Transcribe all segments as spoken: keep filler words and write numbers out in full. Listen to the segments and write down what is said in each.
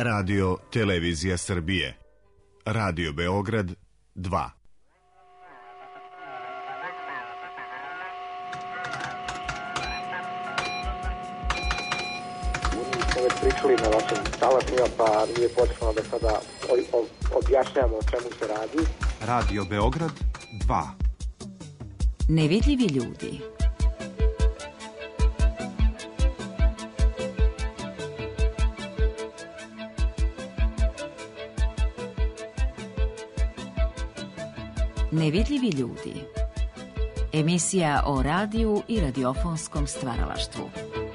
Radio Televizija Srbije. Radio Beograd dva. Već pričali na vašim talasima, pa nije potrebno da sada objašnjamo o čemu se radi. Radio Beograd dva. Nevidljivi ljudi. Nevidljivi ljudi. Emisija o radiju i radiofonskom stvaralaštvu.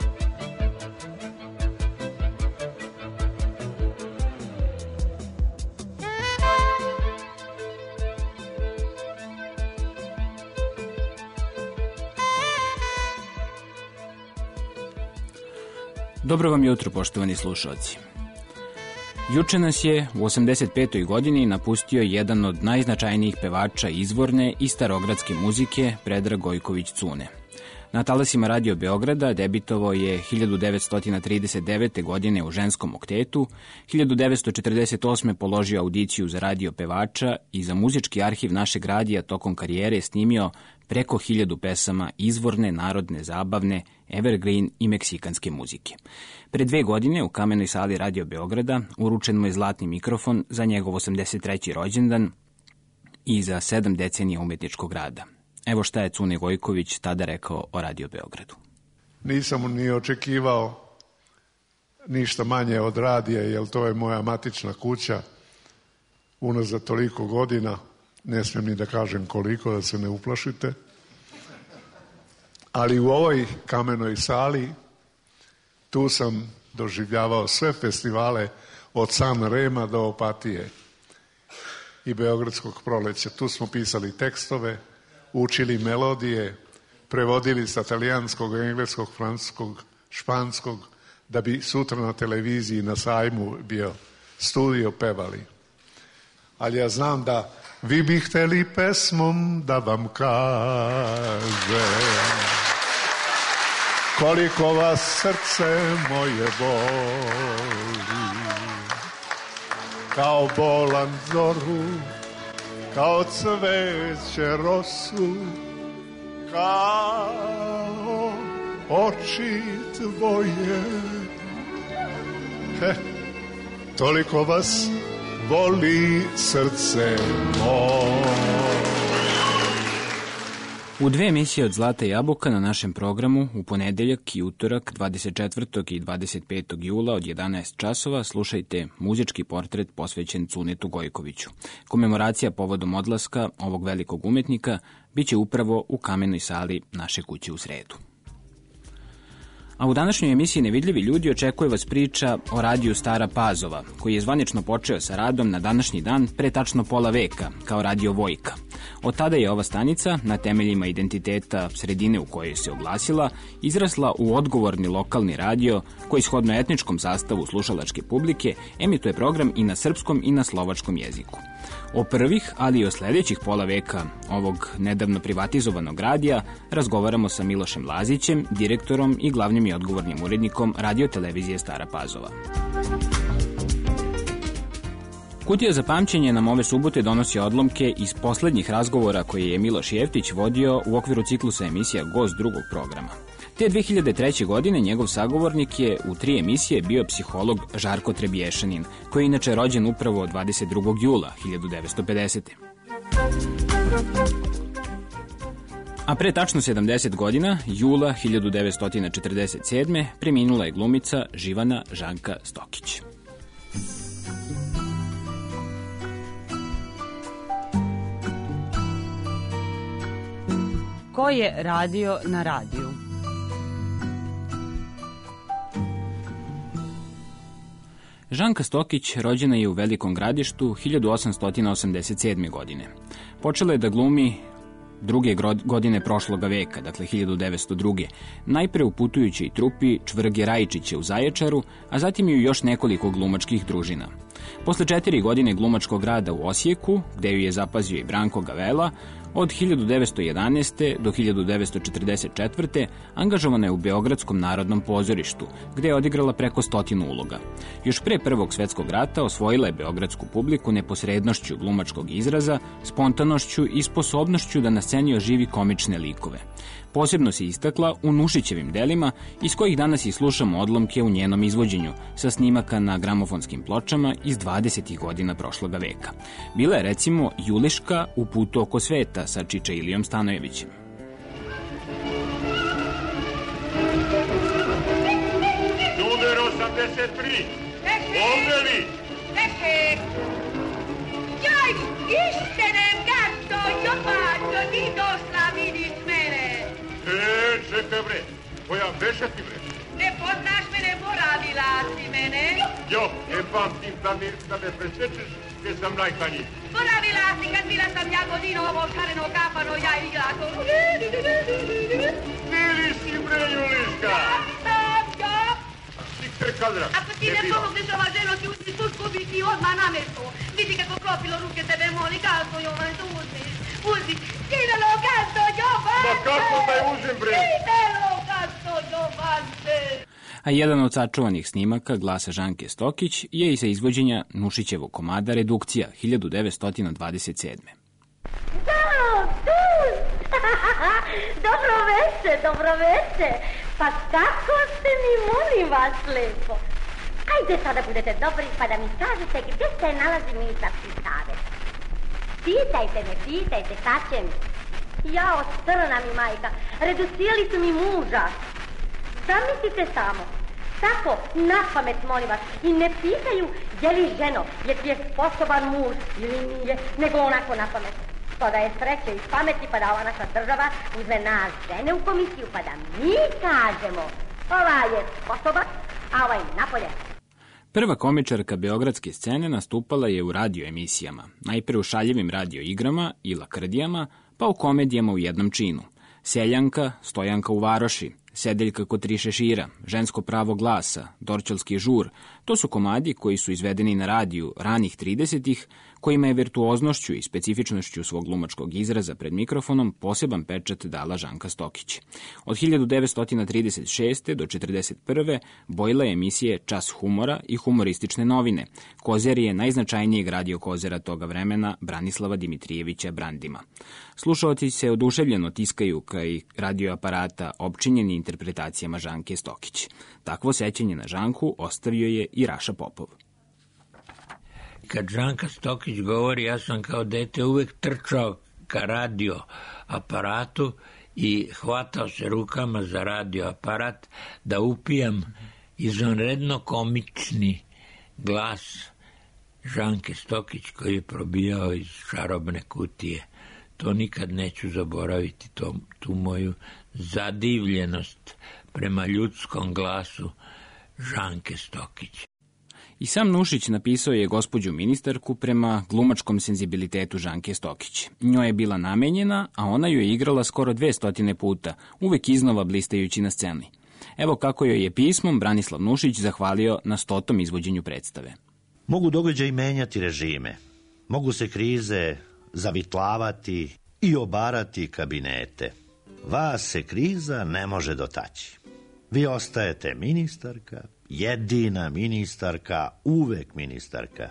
Dobro vam jutro, poštovani slušalci. Juče nas je u osamdeset petoj godini napustio jedan od najznačajnijih pevača izvorne i starogradske muzike, Predrag Gojković Cune. Na talasima Radio Beograda debitovao je hiljadu devetsto trideset devete. godine u ženskom oktetu, hiljadu devetsto četrdeset osme. položio audiciju za radio pevača i za muzički arhiv našeg radija tokom karijere snimio preko hiljadu pesama izvorne, narodne, zabavne, evergreen i meksikanske muzike. Pre dve godine u Kamenoj sali Radio Beograda uručen mu je zlatni mikrofon za njegov osamdeset treći rođendan i za sedam decenija umetničkog rada. Evo šta je Cune Gojković tada rekao o Radio Beogradu. Nisam ni očekivao ništa manje od radija, jer to je moja matična kuća unazad toliko godina. Ne smijem ni da kažem koliko, da se ne uplašite. Ali u ovoj Kamenoj sali tu sam doživljavao sve festivale od San Rema do Opatije i Beogradskog proleća. Tu smo pisali tekstove, učili melodije, prevodili sa talijanskog, engleskog, francuskog, španskog, da bi sutra na televiziji na sajmu bio studio pevali. Ali ja znam da vi bi hteli pesmom da vam kažem koliko vas srce moje boli, kao bolan zoru, kao cveće rosu, kao oči tvoje. He, toliko vas voli srce moje. U dve emisije od Zlata jabuka na našem programu u ponedeljak i utorak dvadeset četvrtog i dvadeset petog jula od jedanaest časova slušajte muzički portret posvećen Cunetu Gojkoviću. Komemoracija povodom odlaska ovog velikog umetnika biće upravo u Kamenoj sali naše kuće u sredu. A u današnjoj emisiji Nevidljivi ljudi očekuje vas priča o radiju Stara Pazova, koji je zvanično počeo sa radom na današnji dan pre tačno pola veka, kao radio Vojka. Od tada je ova stanica, na temeljima identiteta sredine u kojoj se oglasila, izrasla u odgovorni lokalni radio koji shodno etničkom sastavu slušalačke publike emituje program i na srpskom i na slovačkom jeziku. O prvih, ali i o sljedećih pola veka ovog nedavno privatizovanog radija razgovaramo sa Milošem Lazićem, direktorom i glavnim i odgovornim urednikom Radio Televizije Stara Pazova. Kutija za pamćenje nam ove subote donosi odlomke iz poslednjih razgovora koje je Miloš Jeftić vodio u okviru ciklusa emisija Gost drugog programa. Te dve hiljade treće. godine njegov sagovornik je u tri emisije bio psiholog Žarko Trebješanin, koji je inače rođen upravo dvadeset drugog jula hiljadu devetsto pedesete. A pre tačno sedamdeset godina, jula hiljadu devetsto četrdeset sedme. preminula je glumica Živana Žanka Stokić. Ko je radio na radiju? Žanka Stokić rođena je u Velikom Gradištu hiljadu osamsto osamdeset sedme. godine. Počela je da glumi druge godine prošloga veka, dakle hiljadu devetsto druge. najpre u putujućoj trupi Čvrge Rajčića u Zaječaru, a zatim i u još nekoliko glumačkih družina. Posle četiri godine glumačkog rada u Osijeku, gde ju je zapazio i Branko Gavela, Od hiljadu devetsto jedanaeste. do hiljadu devetsto četrdeset četvrte. angažovana je u Beogradskom narodnom pozorištu, gde je odigrala preko stotinu uloga. Još pre Prvog svetskog rata osvojila je beogradsku publiku neposrednošću glumačkog izraza, spontanošću i sposobnošću da na sceni oživi komične likove. Posebno se istakla u Nušićevim delima, iz kojih danas i slušamo odlomke u njenom izvođenju, sa snimaka na gramofonskim pločama iz dvadesetih godina prošloga veka. Bila je recimo Juliška u Putu oko sveta sa Čiča Ilijom Stanojevićem. Numer osamdeset tri. Ovdje li? Neke. Jaj, istenem gato, jopato, ni došla vidiš mene. E, čekaj bre, koja beše ti bre? Ne poznaš mene, boravila si mene. Jo, ne pamtim da mi da me presečeš, jer sam najtanji. Boravila si kad bila sam ja godino ovo šareno kapano, ja igrato. Bili si bre, Juliška? Ja sam, ja. Ti krekadra. Ako ti ne pomogneš ova ženo, ti uzmi tušku, bi ti odmah na mesto. Vidi kako klopilo ruke tebe moli, kako Jovan, to uzmiš. Uzmi, idelo gasto, Jovan. Ma kako da je uzim bre? Idelo gasto, Jovan. A jedan od sačuvanih snimaka glasa Žanke Stokić je i sa izvođenja Nušićevog komada Redukcija hiljadu devetsto dvadeset sedme. Da, tu! Dobro veče, dobro veče. Pa kako ste mi, molim vas lepo? Ajde sada budete dobri pa da mi kažete gdje se nalazi ministarski savjet. Pitajte me, pitajte, šta će mi? Jao, crna mi majka, reducirali su mi muža. Zamislite samo, tako, na pamet molim vas, i ne pitaju je li ženo, je ti je sposoban muž ili nije, nego onako na pamet. To da je sreće i pameti pa da ova naša država uzme nas žene u komisiju pa da mi kažemo ovaj je sposoban, a ovaj napolje. Prva komičarka beogradske scene nastupala je u radio emisijama, najpre u šaljivim radio igrama i lakrdijama, pa u komedijama u jednom činu. Seljanka, Stojanka u varoši, Sedeljka kod tri šešira, Žensko pravo glasa, Dorćolski žur, to su komadi koji su izvedeni na radiju ranih tridesetih, kojima je virtuoznošću i specifičnošću svog glumačkog izraza pred mikrofonom poseban pečat dala Žanka Stokić. Od hiljadu devetsto trideset šeste. do četrdeset prve. bojila je emisije Čas humora i humoristične novine, kozerije najznačajnijeg radio kozera toga vremena Branislava Dimitrijevića Brandima. Slušaoci se oduševljeno tiskaju kaj radioaparata opčinjeni interpretacijama Žanke Stokić. Takvo sećanje na Žanku ostavio je i Raša Popov. Kad Žanka Stokić govori, ja sam kao dete uvek trčao ka radio aparatu i hvatao se rukama za radio aparat da upijam izvanredno komični glas Žanke Stokić koji je probijao iz čarobne kutije. To nikad neću zaboraviti, to, tu moju zadivljenost prema ljudskom glasu Žanke Stokić. I sam Nušić napisao je gospođu ministarku prema glumačkom senzibilitetu Žanke Stokić. Njoj je bila namenjena, a ona ju je igrala skoro dve stotine puta, uvek iznova blistajući na sceni. Evo kako joj je pismom Branislav Nušić zahvalio na stotom izvođenju predstave. Mogu događaji menjati režime, mogu se krize zavitlavati i obarati kabinete. Vas se kriza ne može dotaći. Vi ostajete ministarka, jedina ministarka, uvek ministarka.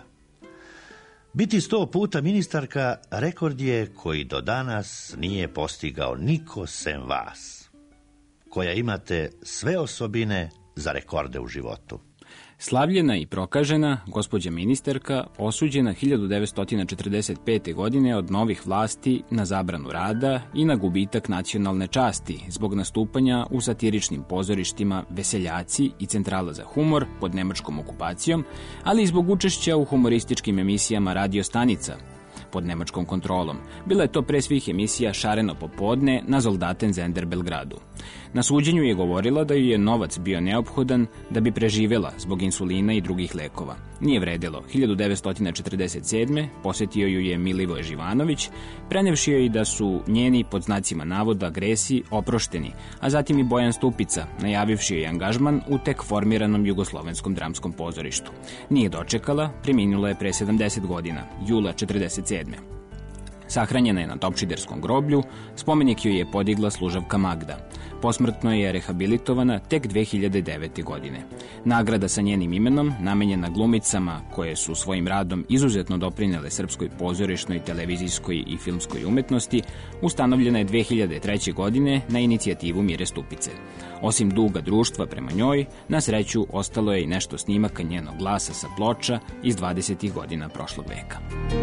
Biti sto puta ministarka rekord je koji do danas nije postigao niko sem vas, koja imate sve osobine za rekorde u životu. Slavljena i prokažena, gospođa ministarka osuđena hiljadu devetsto četrdeset pete. godine od novih vlasti na zabranu rada i na gubitak nacionalne časti zbog nastupanja u satiričnim pozorištima Veseljaci i Centrala za humor pod nemačkom okupacijom, ali i zbog učešća u humorističkim emisijama radio stanica pod nemačkom kontrolom. Bila je to pre svih emisija Šareno popodne na Zoldaten Zender Belgradu. Na suđenju je govorila da ju je novac bio neophodan da bi preživela zbog insulina i drugih lekova. Nije vredelo. hiljadu devetsto četrdeset sedme. posetio ju je Milivoje Živanović, prenevši joj da su njeni pod znacima navoda gresi oprošteni, a zatim i Bojan Stupica, najavivši joj angažman u tek formiranom Jugoslovenskom dramskom pozorištu. Nije dočekala, preminula je pre sedamdeset godina, jula četrdeset sedme. Sahranjena je na Topčiderskom groblju, spomenik joj je podigla služavka Magda. Posmrtno je rehabilitovana tek dve hiljade devete. godine. Nagrada sa njenim imenom, namenjena glumicama koje su svojim radom izuzetno doprinele srpskoj pozorišnoj, televizijskoj i filmskoj umetnosti, ustanovljena je dve hiljade treće. godine na inicijativu Mire Stupice. Osim duga društva prema njoj, na sreću ostalo je i nešto snimaka njenog glasa sa ploča iz dvadesetih godina prošlog veka.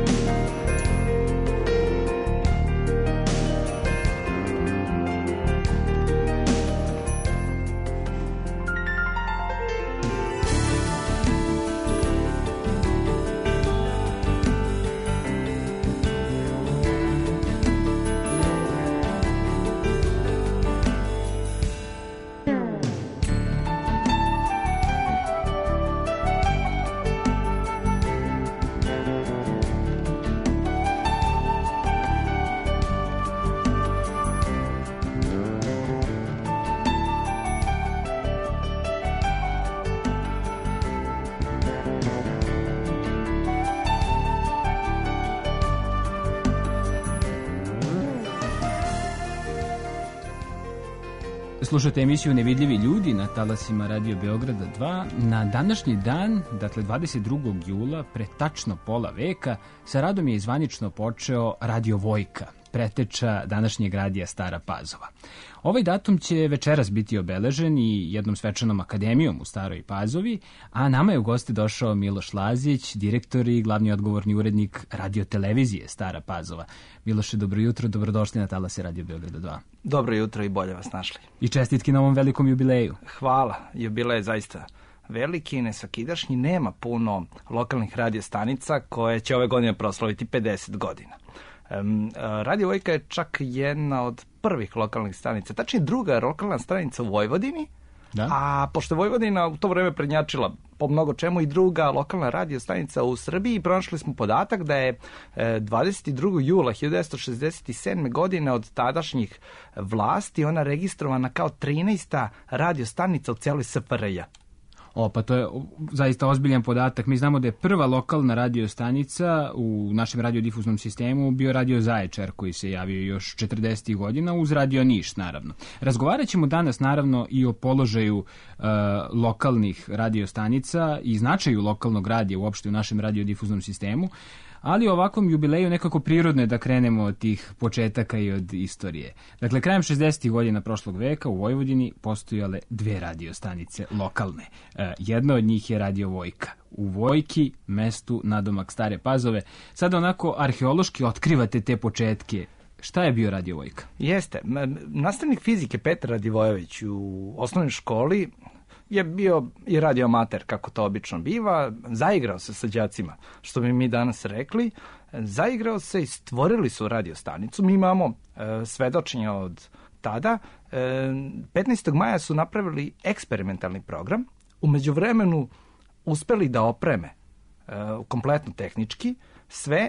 Slušate emisiju Nevidljivi ljudi na talasima Radio Beograda dva. Na današnji dan, dakle dvadeset drugog jula, pre tačno pola veka, sa radom je zvanično počeo Radio Vojka, preteča današnjeg radija Stara Pazova. Ovaj datum će večeras biti obeležen i jednom svečanom akademijom u Staroj Pazovi, a nama je u goste došao Miloš Lazić, direktor i glavni odgovorni urednik radiotelevizije Stara Pazova. Miloše, dobro jutro, dobrodošli na talase Radio Beograda dva. Dobro jutro i bolje vas našli. I čestitki na ovom velikom jubileju. Hvala, jubilej je zaista veliki, nesvakidašnji, nema puno lokalnih radiostanica koje će ove godine proslaviti pedeset godina. Um, Radio Vojka je čak jedna od prvih lokalnih stanica, tačnije druga lokalna stanica u Vojvodini, da? A pošto je Vojvodina u to vreme prednjačila po mnogo čemu i druga lokalna radio stanica u Srbiji, pronašli smo podatak da je dvadeset drugog jula hiljadu devetsto šezdeset sedme. godine od tadašnjih vlasti ona registrovana kao trinaesta radio stanica u celoj S F R J. O, pa to je zaista ozbiljan podatak. Mi znamo da je prva lokalna radio stanica u našem radiodifuznom sistemu bio Radio Zaječar, koji se javio još četrdesetih godina uz Radio Niš, naravno. Razgovarat ćemo danas, naravno, i o položaju uh, lokalnih radiostanica i značaju lokalnog radija uopšte u našem radiodifuznom sistemu, ali u ovakvom jubileju nekako prirodno je da krenemo od tih početaka i od istorije. Dakle, krajem šezdesetih godina prošlog veka u Vojvodini postojale dve radiostanice lokalne. E, jedna od njih je Radio Vojka. U Vojki, mestu nadomak Stare Pazove. Sada onako arheološki otkrivate te početke. Šta je bio Radio Vojka? Jeste. Nastavnik fizike Petar Radivojević u osnovnoj školi je bio i radio amater, kako to obično biva, zaigrao se sa đacima, što bi mi danas rekli, zaigrao se i stvorili su radio stanicu. Mi imamo e, svedočenja od tada. E, petnaestog maja su napravili eksperimentalni program, u međuvremenu uspeli da opreme e, kompletno tehnički sve,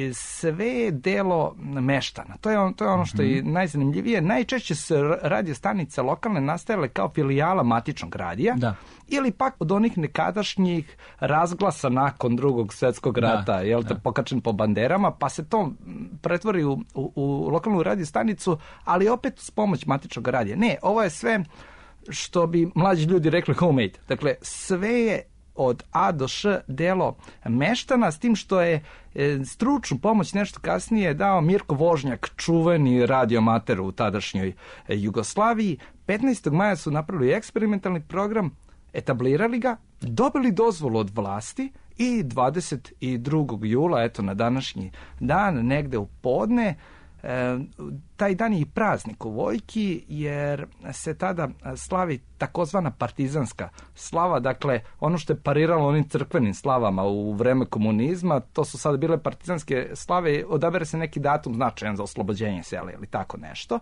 sve je delo meštana. To je, on, to je ono što je najzanimljivije. Najčešće su radio stanice lokalne nastajale kao filijala matičnog radija, da. Ili pak od onih nekadašnjih razglasa nakon drugog svjetskog rata, da, jel te, da. Pokačen po banderama, pa se to pretvori u, u, u lokalnu radio stanicu, ali opet s pomoć matičnog radija. Ne, ovo je sve što bi mlađi ljudi rekli homemade. Dakle, sve je od A do Š delo meštana, s tim što je e, stručnu pomoć nešto kasnije dao Mirko Vožnjak, čuveni radiomater u tadašnjoj e, Jugoslaviji. petnaestog maja su napravili eksperimentalni program, etablirali ga, dobili dozvolu od vlasti i dvadeset drugog jula, eto na današnji dan, negde u podne, E, taj dan je i praznik u Vojki, jer se tada slavi takozvana partizanska slava, dakle ono što je pariralo onim crkvenim slavama u vreme komunizma, to su sada bile partizanske slave, odabere se neki datum značajan za oslobođenje sela ili tako nešto,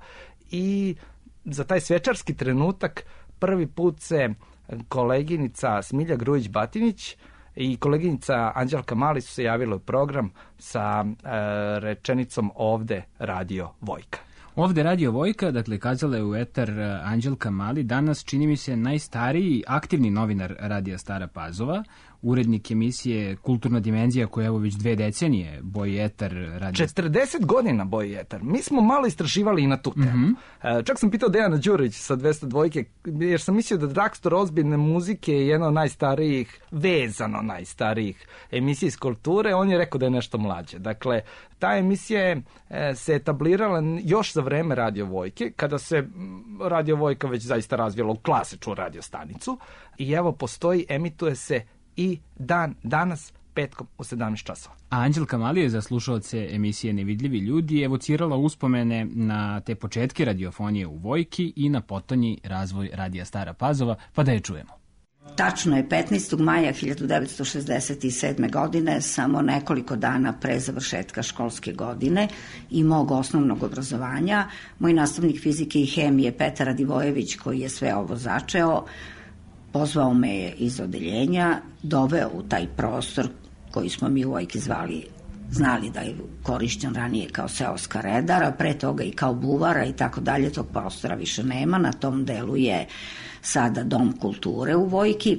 i za taj svečarski trenutak prvi put se koleginica Smilja Grujić-Batinić i koleginica Anđelka Mali su se javile u program sa e, rečenicom ovde Radio Vojka. Ovde Radio Vojka, dakle, kazala je u etar Anđelka Mali, danas čini mi se najstariji aktivni novinar radija Stara Pazova. urednik emisije Kulturna dimenzija koja evo već dve decenije boji etar. Radi... četrdeset godina boji etar. Mi smo malo istraživali i na tu temu. Mm -hmm. Čak sam pitao Dejana Đurić sa dvesta dva, jer sam mislio da Drakstor ozbiljne muzike je jedna od najstarijih, vezano najstarijih emisija iz kulture. On je rekao da je nešto mlađe. Dakle, ta emisija je se etablirala još za vreme Radio Vojke, kada se Radio Vojka već zaista razvijela u klasičnu radiostanicu. I evo, postoji, emituje se i dan danas petkom u sedamnaest časova. A Anđelka Malije za slušaoce emisije Nevidljivi ljudi evocirala uspomene na te početke radiofonije u Vojki i na potonji razvoj Radija Stara Pazova, pa da je čujemo. Tačno je petnaestog maja hiljadu devetsto šezdeset sedme. godine, samo nekoliko dana pre završetka školske godine i mog osnovnog obrazovanja, moj nastavnik fizike i hemije Petar Radivojević, koji je sve ovo začeo, pozvao me je iz odeljenja, doveo u taj prostor koji smo mi u Vojki zvali, znali da je korišćen ranije kao seoska redara, pre toga i kao buvara i tako dalje, tog prostora više nema, na tom delu je sada Dom kulture u Vojki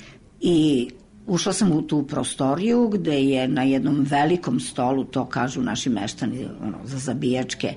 i ušla sam u tu prostoriju gde je na jednom velikom stolu, to kažu naši meštani, ono, za zabijačke,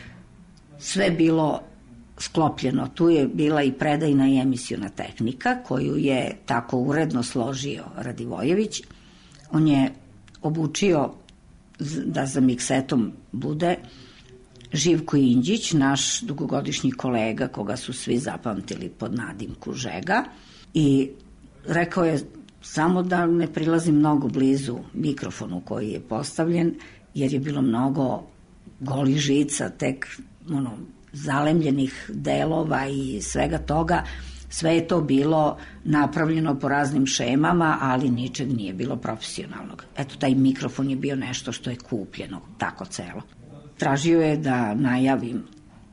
sve bilo sklopljeno. Tu je bila i predajna i emisiona tehnika koju je tako uredno složio Radivojević. On je obučio da za miksetom bude Živko Inđić, naš dugogodišnji kolega koga su svi zapamtili pod nadimku Žega, i rekao je samo da ne prilazi mnogo blizu mikrofonu koji je postavljen, jer je bilo mnogo golih žica, tek ono, zalemljenih delova i svega toga. Sve je to bilo napravljeno po raznim šemama, ali ničeg nije bilo profesionalnog. Eto, taj mikrofon je bio nešto što je kupljeno, tako celo. Tražio je da najavim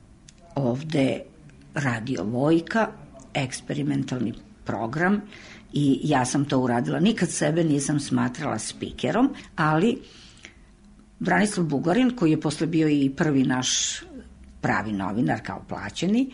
ovde Radio Vojka, eksperimentalni program, i ja sam to uradila. Nikad sebe nisam smatrala spikerom, ali Branislav Bugarin, koji je posle bio i prvi naš pravi novinar kao plaćeni,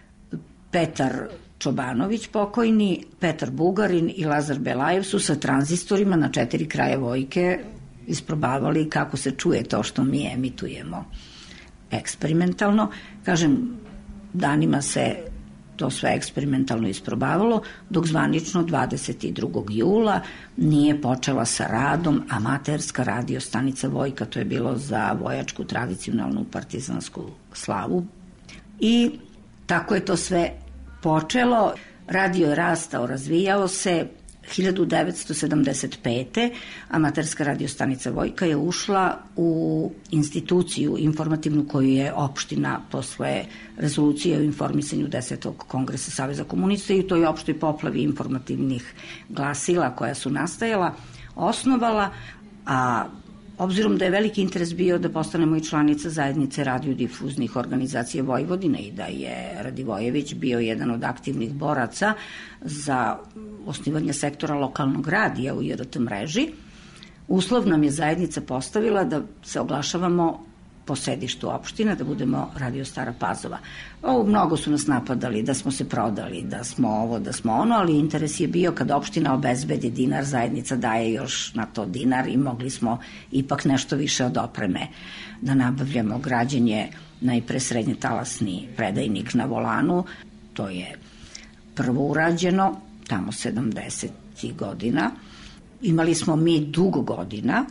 Petar Čobanović pokojni, Petar Bugarin i Lazar Belajev su sa tranzistorima na četiri kraja Vojke isprobavali kako se čuje to što mi emitujemo eksperimentalno. Kažem, danima se to sve eksperimentalno isprobavalo, dok zvanično dvadeset drugog jula nije počela sa radom amaterska radiostanica Vojka, to je bilo za vojačku tradicionalnu partizansku slavu. I tako je to sve počelo. Radio je rastao, razvijao se. hiljadu devetsto sedamdeset pete. amaterska radiostanica Vojka je ušla u instituciju informativnu koju je opština posle rezolucije o informisanju desetog kongresa Saveza komunista i u toj opštoj poplavi informativnih glasila koja su nastajala osnovala, a obzirom da je veliki interes bio da postanemo i članica zajednice radiodifuznih organizacija Vojvodine i da je Radivojević bio jedan od aktivnih boraca za osnivanje sektora lokalnog radija u J R T mreži, uslov nam je zajednica postavila da se oglašavamo po sedištu opštine, da budemo Radio Stara Pazova. O, mnogo su nas napadali da smo se prodali, da smo ovo, da smo ono, ali interes je bio kad opština obezbedi dinar, zajednica daje još na to dinar i mogli smo ipak nešto više od opreme da nabavljamo. Građenje najpre srednje talasni predajnik na volanu, to je prvo urađeno, tamo sedamdesetih godina. Imali smo mi dugo godina,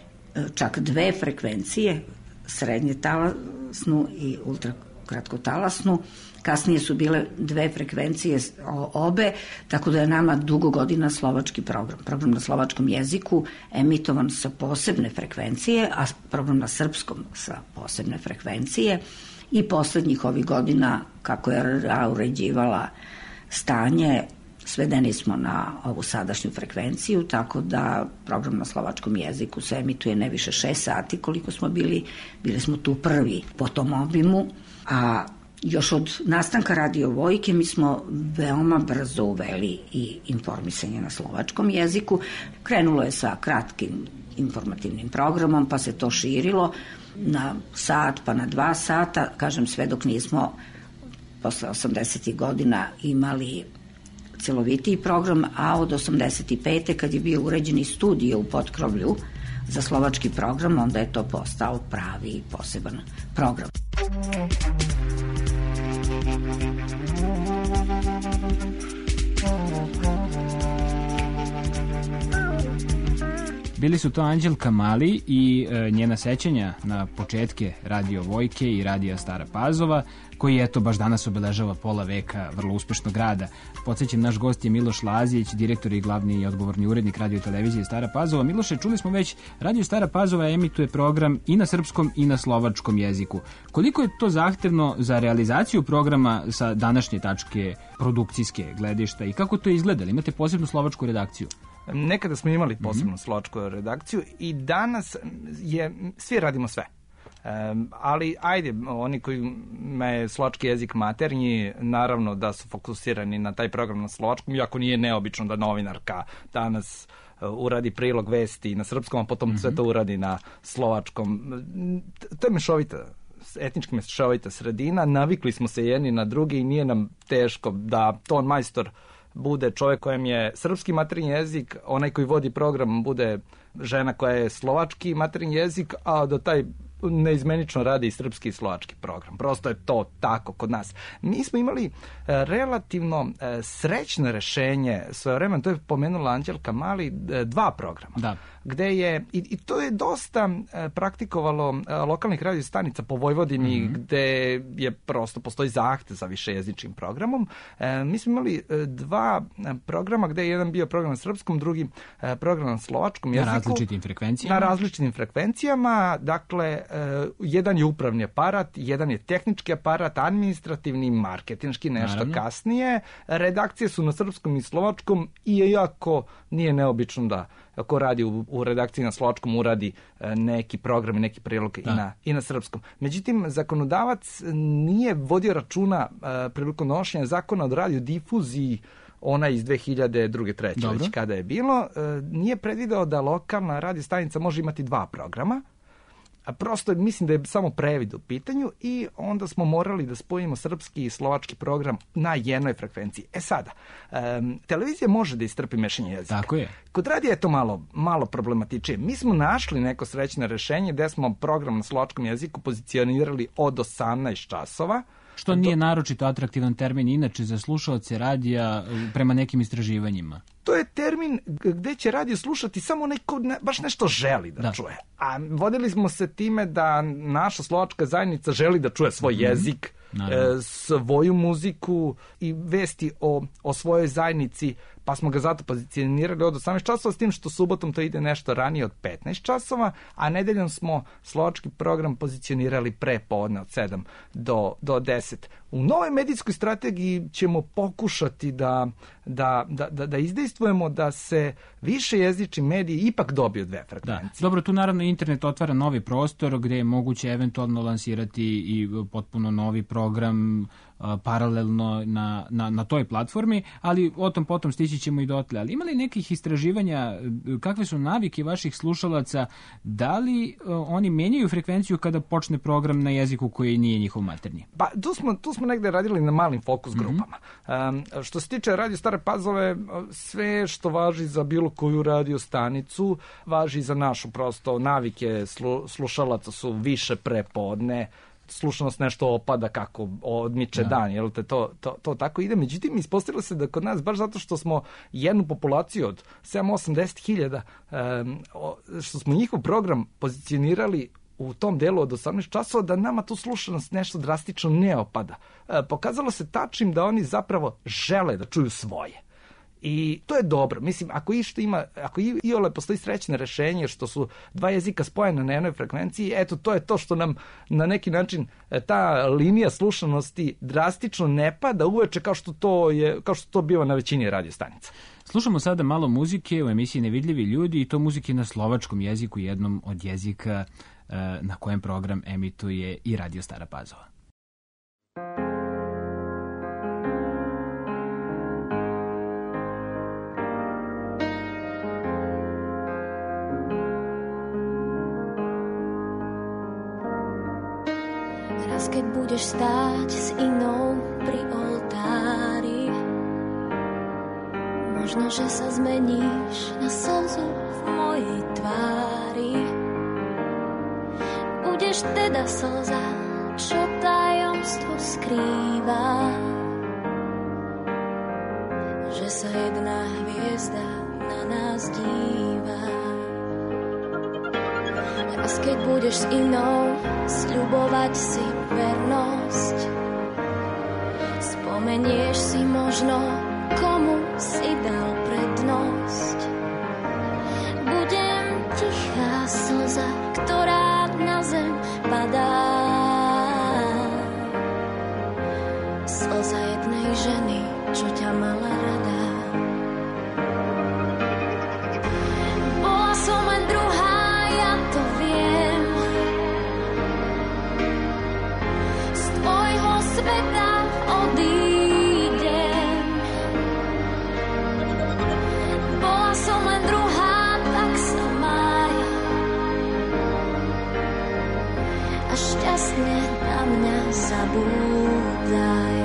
čak dve frekvencije, srednje talasnu i ultrakratkotalasnu. Kasnije su bile dve frekvencije obe, tako da je nama dugo godina slovački program. Program na slovačkom jeziku emitovan sa posebne frekvencije, a program na srpskom sa posebne frekvencije. I poslednjih ovih godina, kako je R R A uređivala stanje, svedeni smo na ovu sadašnju frekvenciju, tako da program na slovačkom jeziku se emituje ne više šest sati koliko smo bili, bili smo tu prvi po tom obimu, a još od nastanka Radio Vojke mi smo veoma brzo uveli i informisanje na slovačkom jeziku. Krenulo je sa kratkim informativnim programom, pa se to širilo na sat, pa na dva sata, kažem sve dok nismo posle osamdesetih godina imali celovitiji program, a od osamdeset pete kad je bio uređeni studio u Potkrovlju za slovački program, onda je to postao pravi poseban program. Bili su to Anđelka Mali i e, njena sećanja na početke Radio Vojke i Radio Stara Pazova, koji eto baš danas obeležava pola veka vrlo uspešnog rada. Podsećam, naš gost je Miloš Lazić, direktor i glavni i odgovorni urednik Radio televizije Stara Pazova. Miloše, čuli smo već, Radio Stara Pazova emituje program i na srpskom i na slovačkom jeziku. Koliko je to zahtevno za realizaciju programa sa današnje tačke produkcijske gledišta i kako to izgleda? Imate posebnu slovačku redakciju? Nekada smo imali posebnu mm-hmm. slovačku redakciju i danas je, svi radimo sve. Um, ali ajde, oni koji me slovački jezik maternji, naravno da su fokusirani na taj program na slovačkom, iako nije neobično da novinarka danas uh, uradi prilog vesti na srpskom, a potom mm-hmm. sve to uradi na slovačkom. To je mešovita, etnički mešovita sredina, navikli smo se jedni na drugi i nije nam teško da ton majstor bude čovjek kojem je srpski materinji jezik, onaj koji vodi program bude žena koja je slovački materinji jezik, a da taj neizmenično radi i srpski i slovački program. Prosto je to tako kod nas. Mi smo imali relativno srećno rešenje svojevremeno, to je pomenula Anđelka Mali, dva programa. Da. Gde je, i, i to je dosta praktikovalo lokalnih radio stanica po Vojvodini, mm-hmm. gde je prosto postoji zahtev za višejezičnim programom. E, mi smo imali dva programa gde je jedan bio program na srpskom, drugi program na slovačkom jeziku. Na različitim frekvencijama. Na različitim frekvencijama. Dakle, e, jedan je upravni aparat, jedan je tehnički aparat, administrativni, marketinški, nešto Naravno. kasnije. Redakcije su na srpskom i slovačkom i iako nije neobično da ako radi u, u redakciji na slovačkom uradi neki program i neki prilog i na, i na srpskom. Međutim, zakonodavac nije vodio računa uh, prilikom donošenja zakona o radiodifuziji, ona iz dve hiljade druge treće već kada je bilo, uh, nije predvideo da lokalna radio stanica može imati dva programa. A prosto mislim da je samo previd u pitanju i onda smo morali da spojimo srpski i slovački program na jednoj frekvenciji. E sada, um, televizija može da istrpi mešanje jezika. Tako je. Kod radija je to malo, malo problematičnije. Mi smo našli neko srećno rešenje gde smo program na slovačkom jeziku pozicionirali od osamnaest časova. Što nije naročito atraktivan termin inače za slušaoce radija prema nekim istraživanjima. To je termin gde će radio slušati samo neko ne, baš nešto želi da, da čuje. A vodili smo se time da naša slovačka zajednica želi da čuje svoj mm-hmm. jezik, e, svoju muziku i vesti o, o svojoj zajednici, pa smo ga zato pozicionirali od osamnaest časova, s tim što subotom to ide nešto ranije od petnaest časova, a nedeljom smo slovački program pozicionirali pre podne od sedam do, do deset. U novoj medijskoj strategiji ćemo pokušati da, da, da, da, da izdejstvujemo da se više jezični mediji ipak dobiju dve frekvencije. Da. Dobro, tu naravno internet otvara novi prostor gde je moguće eventualno lansirati i potpuno novi program a, paralelno na, na, na toj platformi, ali o tom potom stići ćemo i dotle. Ali ima li nekih istraživanja, kakve su navike vaših slušalaca, da li a, oni menjaju frekvenciju kada počne program na jeziku koji nije njihov maternji? Pa tu smo, tu smo negde radili na malim fokus grupama. Mm-hmm. Um, što se tiče Radio Stare Pazove, sve što važi za bilo koju radio stanicu, važi za našu prosto navike slu, slušalaca su više prepodne, slušanost nešto opada kako odmiče da. dan, jel te to, to, to tako ide. Međutim, ispostavilo se da kod nas, baš zato što smo jednu populaciju od sedam do osam hiljada, um, što smo njihov program pozicionirali u tom delu od osamnaest časova, da nama tu slušanost nešto drastično ne opada. E, pokazalo se tačnim da oni zapravo žele da čuju svoje. I to je dobro. Mislim, ako išto ima, ako i, i ole postoji srećno rešenje što su dva jezika spojena na jednoj frekvenciji, eto, to je to što nam na neki način ta linija slušanosti drastično ne pada uveče kao što to je, kao što to biva na većini radio stanica. Slušamo sada malo muzike u emisiji Nevidljivi ljudi i to muzike na slovačkom jeziku, jednom od jezika na kojem program emituje i Radio Stara Pazova. Raz, keď budeš stáť s inou pri oltári, Možno, že sa zmeníš na slzu v mojej tvári. Budeš teda slza, čo tajomstvo skrýva. Že sa jedna hviezda na nás díva. Raz keď budeš s inou sľubovať si vernosť, spomenieš si možno, komu si dal prednosť. Budem tichá slza, ktorá na zem padá. Slza jednej ženy, čo ťa mala rada. Bola som len druhá, ja to viem. Z tvojho sveta odídem. Bola som len druhá, tak sa maj. A šťastne na mňa zabúdaj.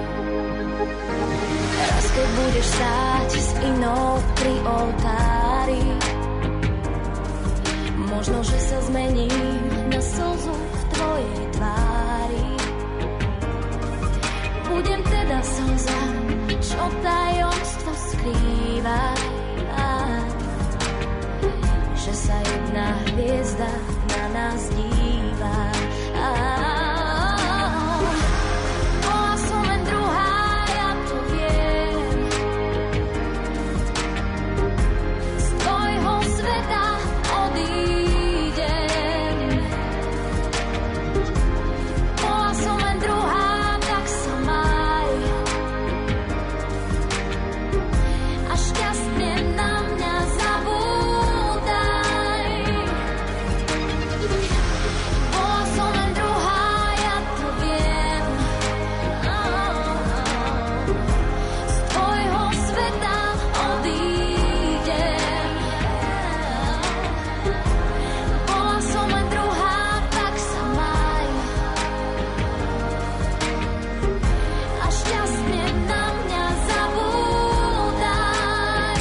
Raz keď budeš stáť s inou pri oltári, možno, že sa zmením na slzu v tvojej tvári. Budem teda slza, čo tajomstvo skrýva. Že sa jedna hviezda na nás díva. Bola som len druhá, ja to viem. Z tvojho sveta odídem. Bola som len druhá, tak sa maj. A šťastne na mňa zabúdaj. Bola som len druhá, ja to viem. Z tvojho sveta odídem. Bola som len druhá, tak sa maj. A šťastne na mňa zabúdaj.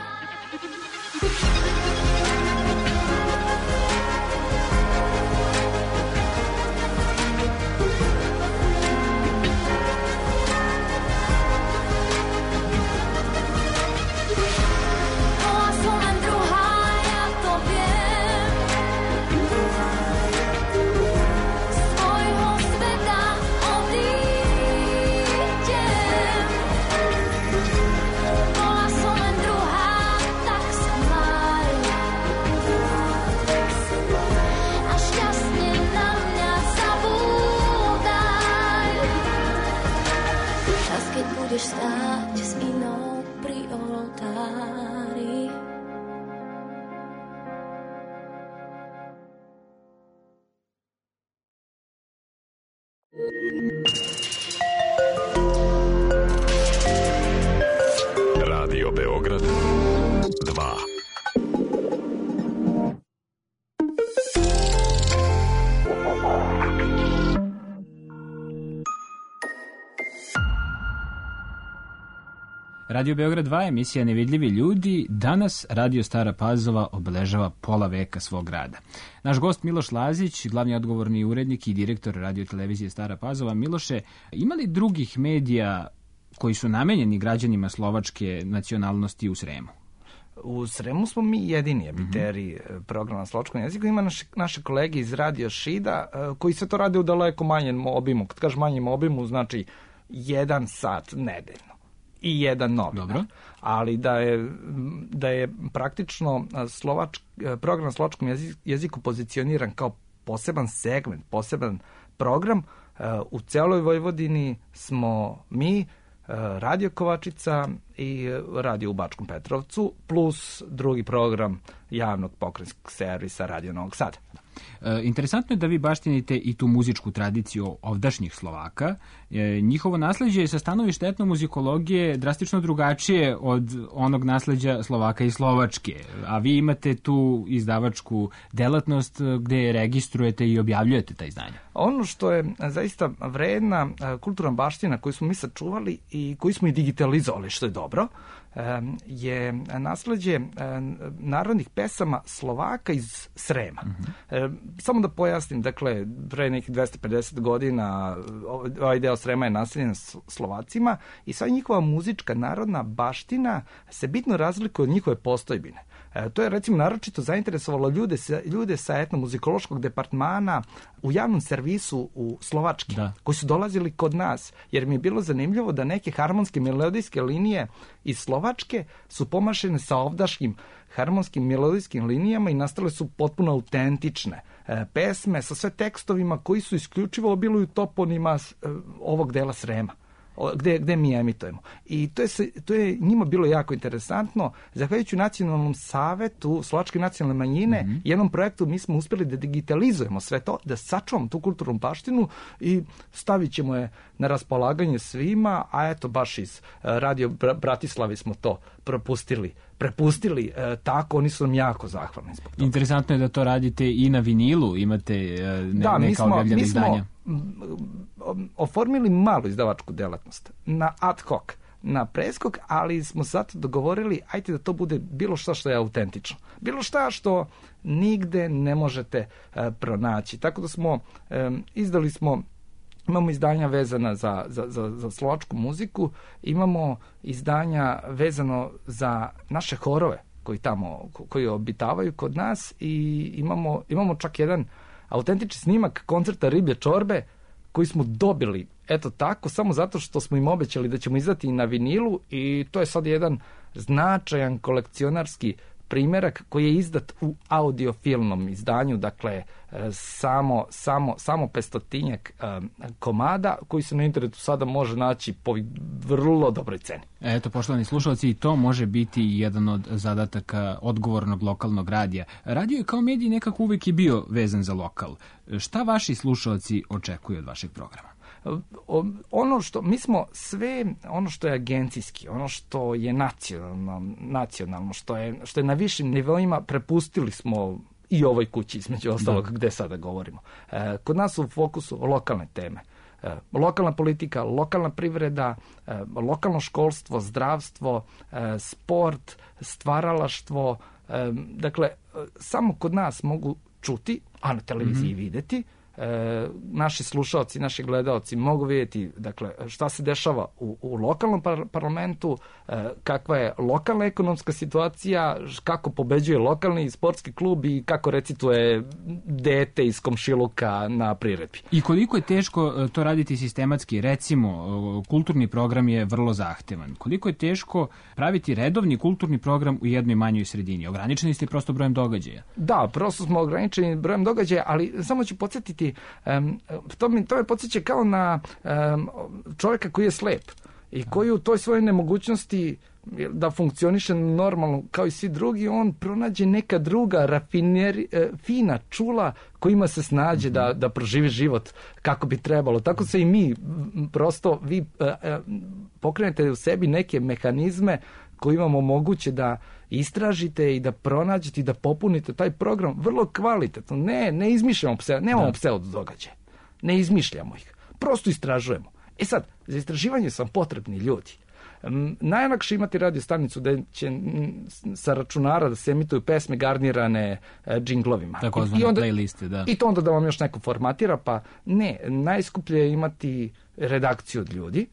Bola som len druhá, ja to viem. Z tvojho sveta odídem. Bola som len druhá, tak sa maj. A šťastne na mňa zabúdaj. Čas, keď budeš stáť s inou pri oltári. Rádio Beograd dva. Radio Beograd dva, emisija Nevidljivi ljudi. Danas Radio Stara Pazova obeležava pola veka svog rada. Naš gost Miloš Lazić, glavni odgovorni urednik i direktor Radio televizije Stara Pazova. Miloše, ima li drugih medija koji su namenjeni građanima slovačke nacionalnosti u Sremu? U Sremu smo mi jedini emiteri mm-hmm. programa na slovačkom jeziku. Ima naše, naše kolege iz Radio Šida koji se to rade u daleko manjem obimu. Kad kažem manjem obimu, znači jedan sat nedeljno i jedan novinar. Dobro. Ali da je, da je praktično slovač, program na slovačkom jeziku pozicioniran kao poseban segment, poseban program, u celoj Vojvodini smo mi, Radio Kovačica i Radio u Bačkom Petrovcu, plus drugi program javnog pokrajinskog servisa Radio Novog Sada. E, interesantno je da vi baštinite i tu muzičku tradiciju ovdašnjih Slovaka. E, njihovo nasleđe je sa stanovišta etnomuzikologije drastično drugačije od onog nasleđa Slovaka i Slovačke. A vi imate tu izdavačku delatnost gde registrujete i objavljujete ta izdanja. Ono što je zaista vredna kulturna baština koju smo mi sačuvali i koju smo i digitalizovali, što je dobro, je nasleđe narodnih pesama Slovaka iz Srema. Mm-hmm. Samo da pojasnim, dakle, pre nekih dvesta pedeset godina ovaj deo Srema je naseljen Slovacima i sva njihova muzička narodna baština se bitno razlikuje od njihove postojbine. To je, recimo, naročito zainteresovalo ljude, ljude sa etnomuzikološkog departmana u javnom servisu u Slovački, da. Koji su dolazili kod nas, jer mi je bilo zanimljivo da neke harmonske melodijske linije iz Slovačke su pomašene sa ovdaškim harmonskim melodijskim linijama i nastale su potpuno autentične e, pesme sa sve tekstovima koji su isključivo obiluju toponima e, ovog dela Srema. Gde, gde mi emitujemo. I to je, to je njima bilo jako interesantno. Zahvaljujući Nacionalnom savetu Slovačke nacionalne manjine, mm-hmm. jednom projektu mi smo uspjeli da digitalizujemo sve to, da sačuvamo tu kulturnu baštinu i stavit ćemo je na raspolaganje svima, a eto baš iz Radio Bratislavi smo to propustili. prepustili e, tako, oni su nam jako zahvalni zbog toga. Interesantno je da to radite i na vinilu, imate e, ne, da, neka objavljena izdanja. Mi smo oformili malu izdavačku delatnost na ad hoc, na preskok, ali smo zato dogovorili, ajte da to bude bilo šta što je autentično. Bilo šta što nigde ne možete e, pronaći. Tako da smo, e, izdali smo Imamo izdanja vezana za, za, za, za slovačku muziku, imamo izdanja vezano za naše horove koji tamo, koji obitavaju kod nas i imamo, imamo čak jedan autentični snimak koncerta Riblje čorbe koji smo dobili, eto tako, samo zato što smo im obećali da ćemo izdati na vinilu i to je sad jedan značajan kolekcionarski primjerak koji je izdat u audiofilnom izdanju, dakle samo, samo, samo petstotinjak komada koji se na internetu sada može naći po vrlo dobroj ceni. Eto, poštovani slušalci, i to može biti jedan od zadataka odgovornog lokalnog radija. Radio je kao medij nekako uvijek i bio vezan za lokal. Šta vaši slušalci očekuju od vašeg programa? Ono što, mi smo sve, ono što je agencijski, ono što je nacionalno, nacionalno što je, što je na višim nivoima, prepustili smo i ovoj kući, između ostalog, gde sada govorimo. E, kod nas su u fokusu lokalne teme. E, lokalna politika, lokalna privreda, e, lokalno školstvo, zdravstvo, e, sport, stvaralaštvo. E, dakle, samo kod nas mogu čuti, a na televiziji mm-hmm. videti, E, naši slušalci, naši gledaoci mogu vidjeti, dakle, šta se dešava u, u lokalnom par- parlamentu, e, kakva je lokalna ekonomska situacija, kako pobeđuje lokalni sportski klub i kako recituje dete iz komšiluka na priredbi. I koliko je teško to raditi sistematski? Recimo, kulturni program je vrlo zahtevan. Koliko je teško praviti redovni kulturni program u jednoj manjoj sredini? Ograničeni ste prosto brojem događaja. Da, prosto smo ograničeni brojem događaja, ali samo ću podsjetiti Um, to, mi, to me podsjeća kao na um, čovjeka koji je slep i koji u toj svojoj nemogućnosti da funkcioniše normalno kao i svi drugi, on pronađe neka druga rafineri, fina čula kojima se snađe da, da proživi život kako bi trebalo. Tako se i mi, prosto vi uh, pokrenete u sebi neke mehanizme koji vam omoguće da istražite i da pronađete i da popunite taj program vrlo kvalitetno. Ne, ne izmišljamo pseudo, nemamo pseudo događaje. Ne izmišljamo ih. Prosto istražujemo. E sad, za istraživanje su vam potrebni ljudi. Um, najlakše imati radio stanicu da će m, sa računara da se emituju pesme garnirane uh, džinglovima. Takozvane I, onda, playliste, da. I to onda da vam još neko formatira, pa ne, najskuplje je imati redakciju od ljudi.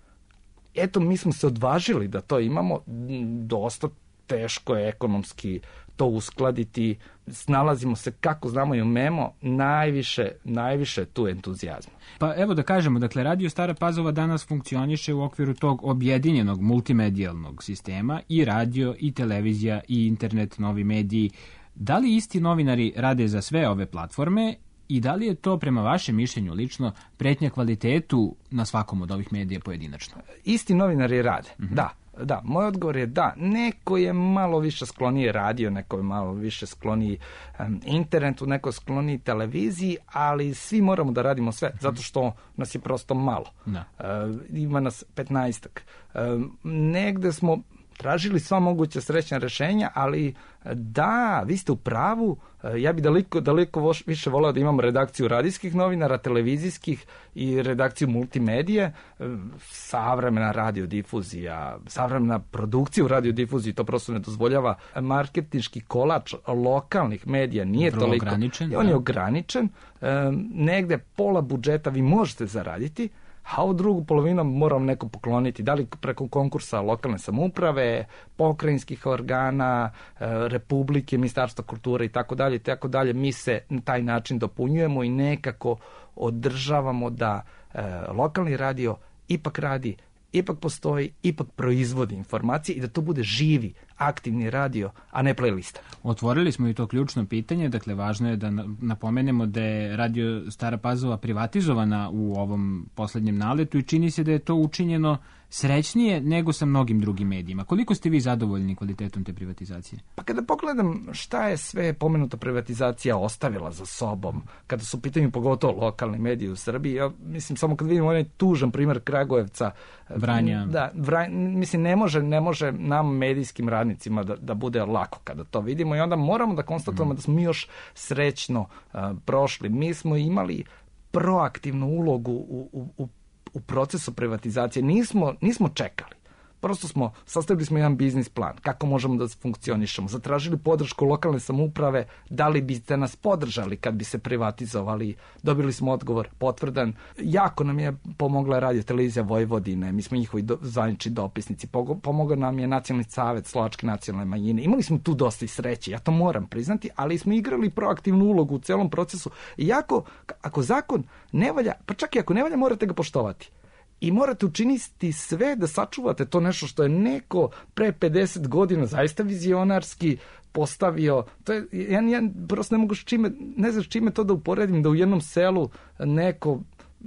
Eto, mi smo se odvažili da to imamo, dosta teško je ekonomski to uskladiti, snalazimo se kako znamo i umemo, najviše, najviše tu entuzijazma. Pa evo da kažemo, dakle, Radio Stara Pazova danas funkcioniše u okviru tog objedinjenog multimedijalnog sistema, i radio, i televizija, i internet, novi mediji. Da li isti novinari rade za sve ove platforme i da li je to, prema vašem mišljenju lično, pretnja kvalitetu na svakom od ovih medija pojedinačno? Isti novinari rade, mm-hmm. da. Da, moj odgovor je da. Neko je malo više skloniji radio, neko je malo više skloniji um, internetu, neko je skloniji televiziji, ali svi moramo da radimo sve, zato što nas je prosto malo. Uh, ima nas petnaestak. Uh, negde smo tražili sva moguća srećna rešenja, ali da, vi ste u pravu, ja bi daleko, daleko više volao da imamo redakciju radijskih novinara, televizijskih i redakciju multimedije, savremena radiodifuzija, savremena produkcija u radiodifuziji, to prosto ne dozvoljava. Marketinški kolač lokalnih medija nije Vrlo toliko... ograničen, on je da. ograničen, negde pola budžeta vi možete zaraditi, a ovu drugu polovinu moram neko pokloniti, da li preko konkursa lokalne samouprave, pokrajinskih organa, Republike, Ministarstva kulture i tako dalje, tako dalje. Mi se na taj način dopunjujemo i nekako održavamo da e, lokalni radio ipak radi, ipak postoji, ipak proizvodi informacije i da to bude živi, aktivni radio, a ne playlista. Otvorili smo i to ključno pitanje, dakle važno je da napomenemo da je Radio Stara Pazova privatizovana u ovom poslednjem naletu i čini se da je to učinjeno srećnije nego sa mnogim drugim medijima. Koliko ste vi zadovoljni kvalitetom te privatizacije? Pa kada pogledam šta je sve pomenuta privatizacija ostavila za sobom, kada su u pitanju pogotovo lokalni mediji u Srbiji, ja mislim samo kad vidim onaj tužan primjer Kragujevca, Vranja. Da, Vranj, mislim ne može, ne može nam medijskim radnicima da, da bude lako kada to vidimo i onda moramo da konstatujemo mm. da smo mi još srećno uh, prošli. Mi smo imali proaktivnu ulogu u, u, u u procesu privatizacije, nismo, nismo čekali. Prosto smo, sastavili smo jedan biznis plan, kako možemo da funkcionišemo. Zatražili podršku lokalne samouprave, da li biste nas podržali kad bi se privatizovali. Dobili smo odgovor potvrdan. Jako nam je pomogla Radio Televizija Vojvodine, mi smo njihovi do, zvanični dopisnici. Pomogao nam je Nacionalni savet Slovačke nacionalne manjine. Imali smo tu dosta i sreće, ja to moram priznati, ali smo igrali proaktivnu ulogu u celom procesu. Iako, ako zakon ne valja, pa čak i ako ne valja, morate ga poštovati. I morate učiniti sve da sačuvate to nešto što je neko pre pedeset godina zaista vizionarski postavio. To je, ja, ja prosto ne mogu čime, ne znam čime to da uporedim, da u jednom selu neko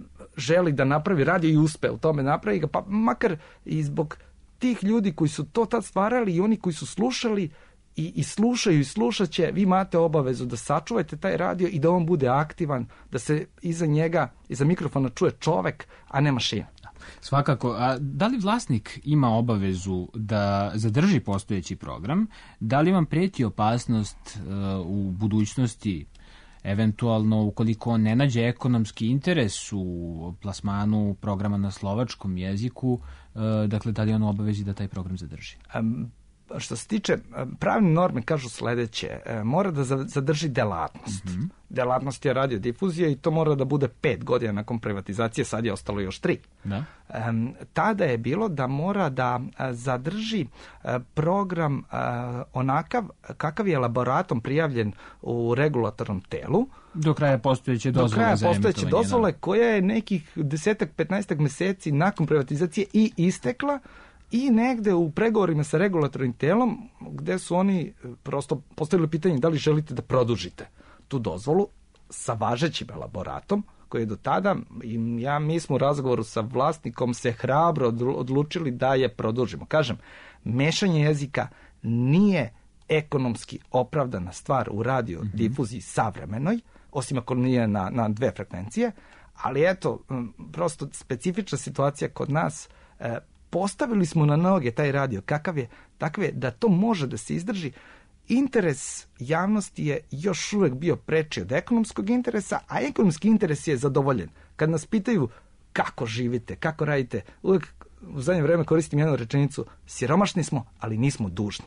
želi da napravi radio i uspe u tome, napravi ga, pa makar i zbog tih ljudi koji su to tad stvarali i oni koji su slušali i, i slušaju i slušat će, vi imate obavezu da sačuvate taj radio i da on bude aktivan, da se iza njega, iza mikrofona čuje čovek, a ne mašina. Svakako. A da li vlasnik ima obavezu da zadrži postojeći program? Da li vam preti opasnost uh, u budućnosti, eventualno ukoliko on ne nađe ekonomski interes u plasmanu programa na slovačkom jeziku, uh, dakle, da li on obavezi da taj program zadrži? Um, što se tiče pravne norme, kažu sledeće, mora da zadrži delatnost. Mm-hmm. Delatnost je radiodifuzija i to mora da bude pet godina nakon privatizacije, sad je ostalo još tri. Da. Um, tada je bilo da mora da zadrži program uh, onakav kakav je elaboratom prijavljen u regulatornom telu. Do kraja postojeće dozvole. Do kraja postojeće dozvole, koja je nekih desetak, petnaestak meseci nakon privatizacije i istekla, i negde u pregovorima sa regulatornim telom, gde su oni prosto postavili pitanje da li želite da produžite tu dozvolu sa važećim elaboratom, koji je do tada, i ja, mi smo u razgovoru sa vlasnikom se hrabro odlučili da je produžimo. Kažem, mešanje jezika nije ekonomski opravdana stvar u radio difuziji savremenoj, osim ako nije na, na dve frekvencije, ali eto, prosto specifična situacija kod nas, e, postavili smo na noge taj radio, kakav je, takav je da to može da se izdrži. Interes javnosti je još uvek bio preči od ekonomskog interesa, a ekonomski interes je zadovoljen. Kad nas pitaju kako živite, kako radite, uvek u zadnje vreme koristim jednu rečenicu, siromašni smo, ali nismo dužni.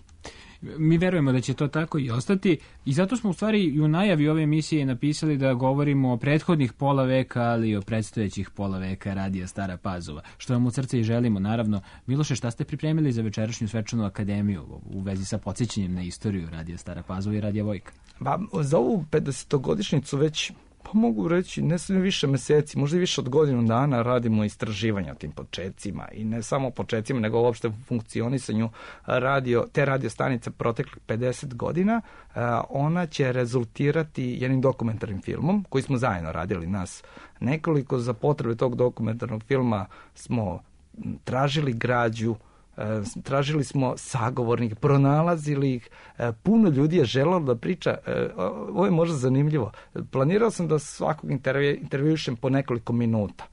Mi verujemo da će to tako i ostati i zato smo u stvari i u najavi ove emisije napisali da govorimo o prethodnih pola veka, ali i o predstojećih pola veka Radija Stara Pazova, što vam u srce i želimo. Naravno, Miloše, šta ste pripremili za večerašnju svečanu akademiju u vezi sa podsjećanjem na istoriju Radija Stara Pazova i Radija Vojka? Ba, za ovu pedesetogodišnjicu već, pa mogu reći, ne samo više meseci, možda i više od godinu dana radimo istraživanja o tim početcima i ne samo početcima, nego uopšte u funkcionisanju radio, te radio stanice proteklih pedeset godina. Ona će rezultirati jednim dokumentarnim filmom koji smo zajedno radili nas nekoliko. Za potrebe tog dokumentarnog filma smo tražili građu, tražili smo sagovornike, pronalazili ih, puno ljudi je želelo da priča, ovo je možda zanimljivo, planirao sam da svakog intervjuišem po nekoliko minuta,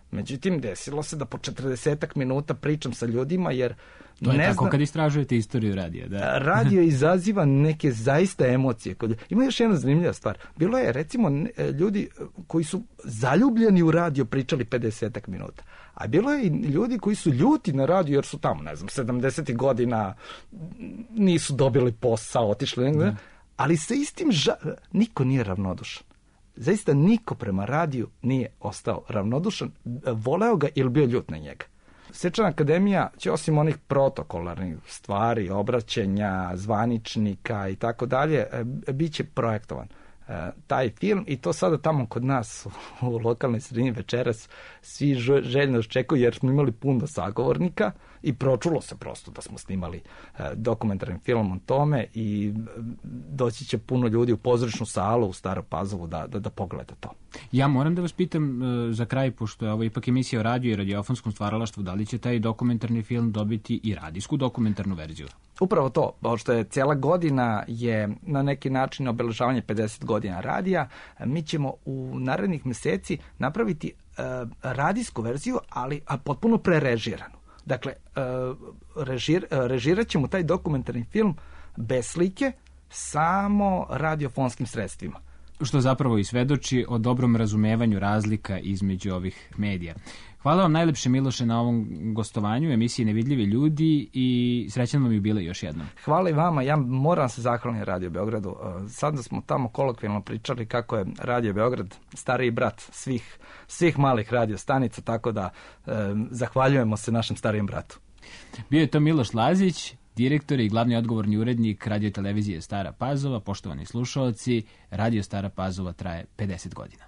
Međutim, desilo se da po četrdesetak minuta pričam sa ljudima, jer to je ne tako znam, kad istražujete istoriju radija. Da. Radio izaziva neke zaista emocije. Ima još jedna zanimljiva stvar. Bilo je, recimo, ljudi koji su zaljubljeni u radio pričali pedesetak minuta. A bilo je i ljudi koji su ljuti na radio jer su tamo, ne znam, sedamdesetih godina nisu dobili posao, otišli negdje, ali sa istim ža... niko nije ravnodušan. Zaista niko prema radiju nije ostao ravnodušan, voleo ga ili bio ljut na njega. Svečana akademija će osim onih protokolarnih stvari, obraćanja, zvaničnika i tako dalje, bit će projektovan taj film i to sada tamo kod nas u lokalnoj sredini večeras svi željno očekuju jer smo imali puno sagovornika i pročulo se prosto da smo snimali dokumentarni film o tome i doći će puno ljudi u pozorišnu salu u Staru Pazovu da, da, da pogleda to. Ja moram da vas pitam za kraj, pošto je ovo ipak emisija o radiju i radiofonskom stvaralaštvu, da li će taj dokumentarni film dobiti i radijsku dokumentarnu verziju? Upravo to, pošto je cijela godina je na neki način obeležavanje pedeset godina radija, mi ćemo u narednih mjeseci napraviti uh, radijsku verziju, ali a potpuno prerežiranu. Dakle, uh, režir, uh, režirat ćemo taj dokumentarni film bez slike, samo radiofonskim sredstvima. Što zapravo i svedoči o dobrom razumevanju razlika između ovih medija. Hvala vam najlepše, Miloše, na ovom gostovanju emisiji Nevidljivi ljudi i srećan vam je bila još jednom. Hvala i vama, ja moram se zahvaliti Radio Beogradu. Sada smo tamo kolokvijalno pričali kako je Radio Beograd stariji brat svih, svih malih radio stanica, tako da eh, zahvaljujemo se našem starijem bratu. Bio je to Miloš Lazić, direktor i glavni odgovorni urednik radio televizije Stara Pazova. Poštovani slušaoci, Radio Stara Pazova traje pedeset godina.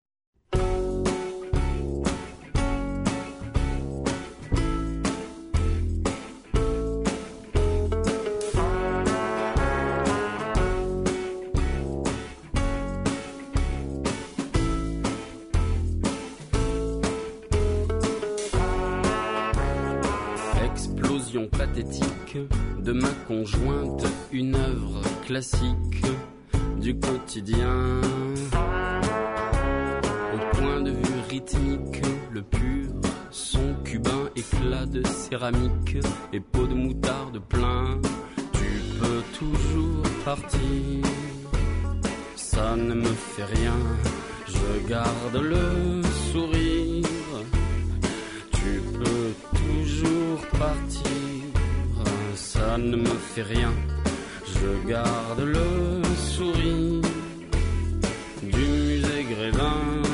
Pathétique de ma conjointe, une œuvre classique du quotidien. Au point de vue rythmique, le pur son cubain, éclat de céramique et peau de moutarde plein. Tu peux toujours partir, ça ne me fait rien, je garde le sourire. Tu peux toujours partir, ça ne me fait rien, je garde le sourire du musée Grévin.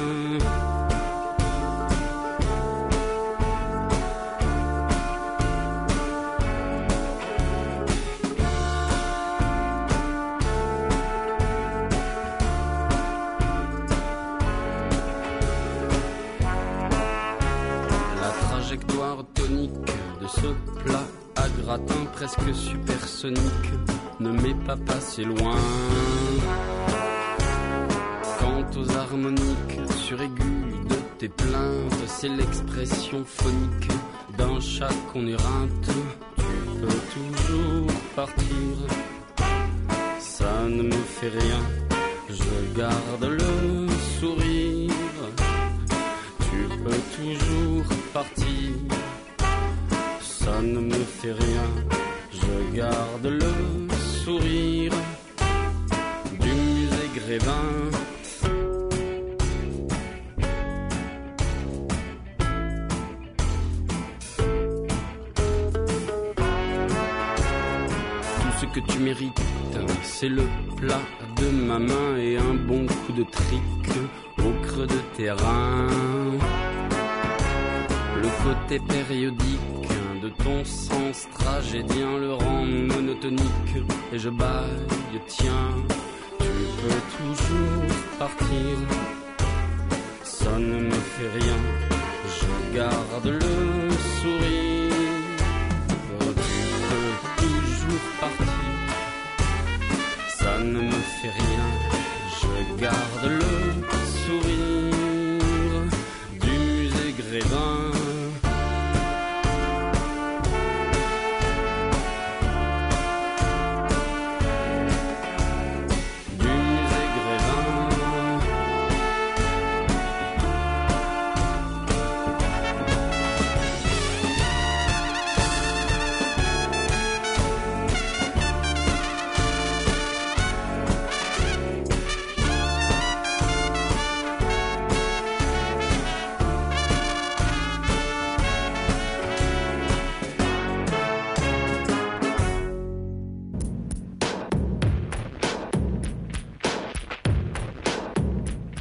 La trajectoire tonique de ce plat à gratin presque supersonique ne m'est pas passé loin. Quant aux harmoniques suraigus de tes plaintes, c'est l'expression phonique d'un chat qu'on éreinte. Tu peux toujours partir, ça ne me fait rien, je garde le sourire. Tu peux toujours partir, ça ne me fait rien, je garde le sourire du musée Grévin. Tout ce que tu mérites, c'est le plat de ma main et un bon coup de trick au creux de tes reins. Le côté périodique de ton sens tragédien le rend monotonique et je baille, tiens, tu peux toujours partir, ça ne me fait rien, je garde le sourire. Tu peux toujours partir, ça ne me fait rien, je garde le sourire du musée Grévin.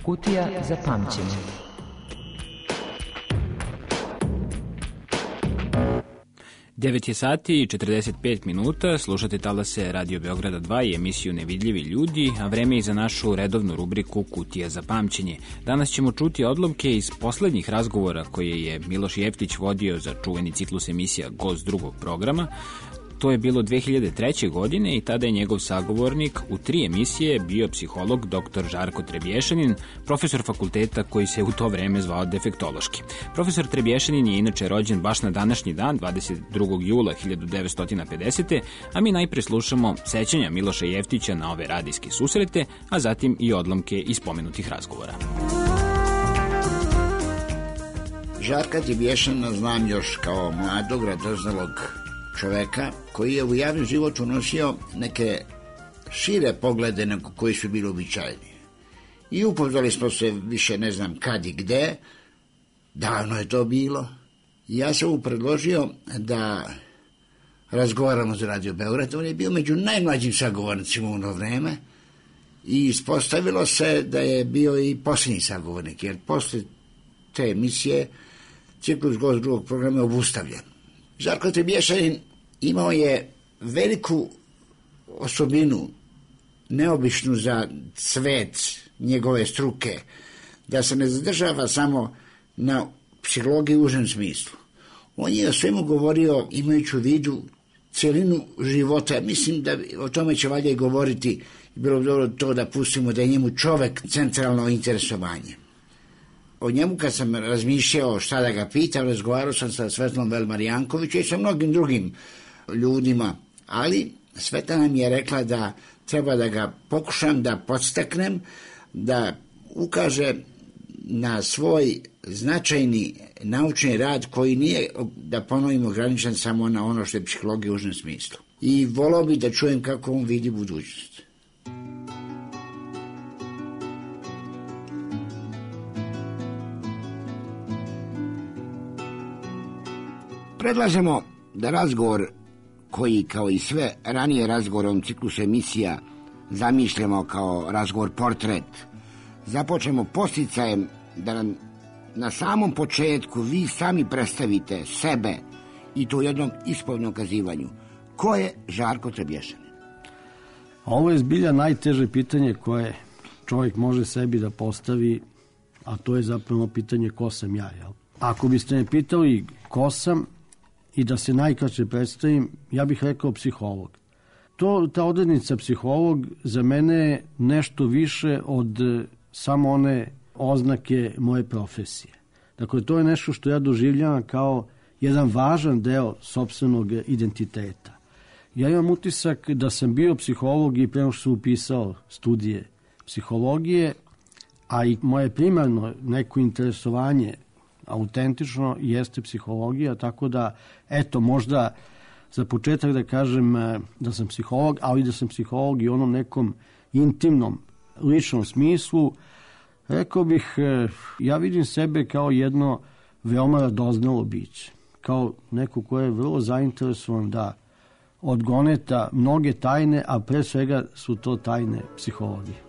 Kutija za pamćenje. devet je sati i četrdeset pet minuta, slušate talase Radio Beograda dva i emisiju Nevidljivi ljudi, a vreme je za našu redovnu rubriku Kutija za pamćenje. Danas ćemo čuti odlomke iz poslednjih razgovora koje je Miloš Jeftić vodio za čuveni ciklus emisija Gost drugog programa. To je bilo dve hiljade treće. godine i tada je njegov sagovornik u tri emisije bio psiholog doktor Žarko Trebješanin, profesor fakulteta koji se u to vreme zvao defektološki. Profesor Trebješanin je inače rođen baš na današnji dan, dvadeset drugog jula hiljadu devetsto pedesete. a mi najpre slušamo sećanja Miloša Jeftića na ove radijske susrete, a zatim i odlomke iz pomenutih razgovora. Žarka Trebješanina znam još kao mladog, radoznalog čoveka koji je u javnom životu nosio neke šire poglede nego koji su bili običajni. I upoznali smo se više ne znam kad i gde, davno je to bilo. Ja sam mu predložio da razgovaramo za Radio Beograd. On je bio među najmlađim sagovornicima u ono vreme i ispostavilo se da je bio i posljednji sagovornik, jer posle te emisije ciklus Gost drugog programa je obustavljen. Žarko Trebješanin imao je veliku osobinu, neobičnu za svet njegove struke, da se ne zadržava samo na psihologiji u užem smislu. On je o svemu govorio imajući u vidu celinu života. Mislim da o tome će valjda i govoriti, bilo bi dobro to da pustimo da je njemu čovek centralno interesovanje. O njemu kad sam razmišljao šta da ga pitam, razgovarao sam sa Svetlom Velmarijankovićem i sa mnogim drugim ljudima, ali Svetlana mi je rekla da treba da ga pokušam da podstaknem, da ukaže na svoj značajni naučni rad koji nije, da ponovim, ograničen samo na ono što je psihologija u užem smislu. I volao bi da čujem kako on vidi budućnost. Predlažemo da razgovor, koji kao i sve ranije razgovorom ciklusu emisija zamišljamo kao razgovor portret, započnemo posticajem da nam na samom početku vi sami predstavite sebe i to u jednom ispovjednom kazivanju. Ko je Žarko Trebješanin? Ovo je zbilja najteže pitanje koje čovjek može sebi da postavi, a to je zapravo pitanje ko sam ja. Jel? Ako biste me pitali ko sam, i da se najkraće predstavim, ja bih rekao psiholog. To, ta odrednica psiholog za mene je nešto više od samo one oznake moje profesije. Dakle, to je nešto što ja doživljavam kao jedan važan deo sopstvenog identiteta. Ja imam utisak da sam bio psiholog i prema što sam upisao studije psihologije, a i moje primarno neko interesovanje autentično jeste psihologija, tako da, eto, možda za početak da kažem da sam psiholog, ali da sam psiholog i u onom nekom intimnom, ličnom smislu. Rekao bih, ja vidim sebe kao jedno veoma radoznalo biće, kao neko ko je vrlo zainteresovan da odgoneta mnoge tajne, a pre svega su to tajne psihologije.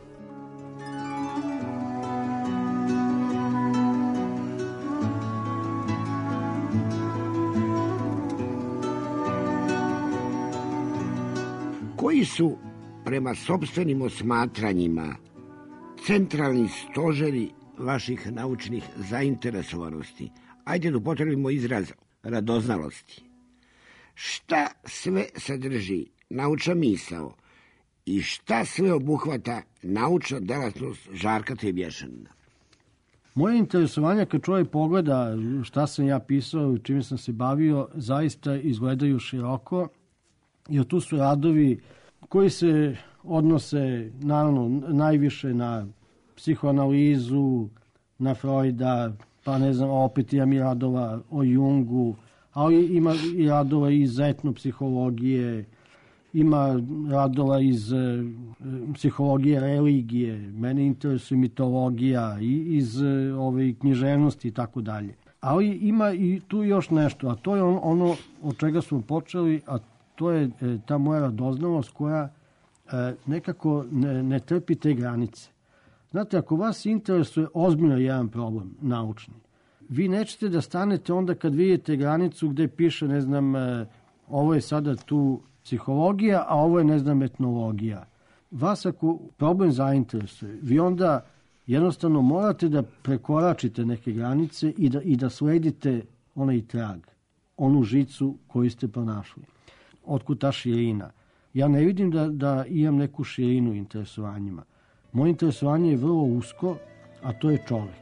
Koji su, prema sopstvenim osmatranjima, centralni stožeri vaših naučnih zainteresovanosti? Ajde da upotrebimo izraz radoznalosti. Šta sve sadrži naučna misao i šta sve obuhvata naučna delatnost Žarka Trebješanina? Moje interesovanja kad čovjek pogleda šta sam ja pisao i čime sam se bavio, zaista izgledaju široko, jer tu su radovi koji se odnose naravno najviše na psihoanalizu, na Freuda, pa ne znam, opet imam i radova o Jungu, ali ima i radova iz etnopsihologije, ima radova iz e, psihologije religije, mene interesuje mitologija, i iz e, ove književnosti i tako dalje. Ali ima i tu još nešto, a to je on, ono od čega smo počeli, a to je e, ta moja radoznalost koja e, nekako ne, ne trpi te granice. Znate, ako vas interesuje ozbiljno jedan problem naučni, vi nećete da stanete onda kad vidite granicu gde piše, ne znam, ovo je sada tu psihologija, a ovo je, ne znam, etnologija. Vas ako problem zainteresuje, vi onda jednostavno morate da prekoračite neke granice i da, i da sledite onaj trag, onu žicu koju ste pronašli. Otkud ta širina? Ja ne vidim da, da imam neku širinu u interesovanjima. Moje interesovanje je vrlo usko, a to je čovek.